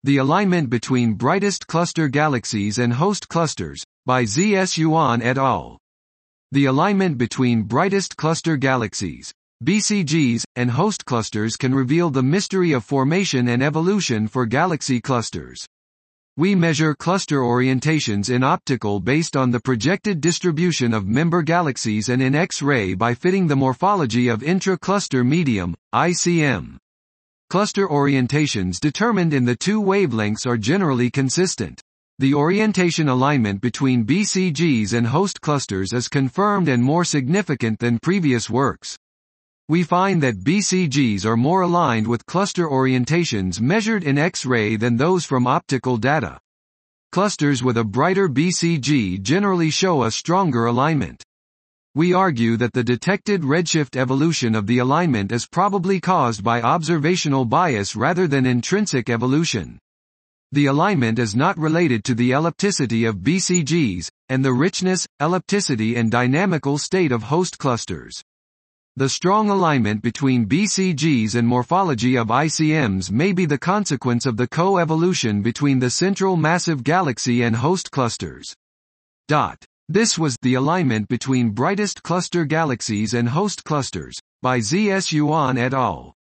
The alignment between brightest cluster galaxies and host clusters, by Z.S. Yuan et al. The alignment between brightest cluster galaxies, BCGs, and host clusters can reveal the mystery of formation and evolution for galaxy clusters. We measure cluster orientations in optical based on the projected distribution of member galaxies and in X-ray by fitting the morphology of intra-cluster medium, ICM. Cluster orientations determined in the two wavelengths are generally consistent. The orientation alignment between BCGs and host clusters is confirmed and more significant than previous works. We find that BCGs are more aligned with cluster orientations measured in X-ray than those from optical data. Clusters with a brighter BCG generally show a stronger alignment. We argue that the detected redshift evolution of the alignment is probably caused by observational bias rather than intrinsic evolution. The alignment is not related to the ellipticity of BCGs, and the richness, ellipticity and dynamical state of host clusters. The strong alignment between BCGs and morphology of ICMs may be the consequence of the co-evolution between the central massive galaxy and host clusters. This was The Alignment Between Brightest Cluster Galaxies and Host Clusters, by Z.S. Yuan et al.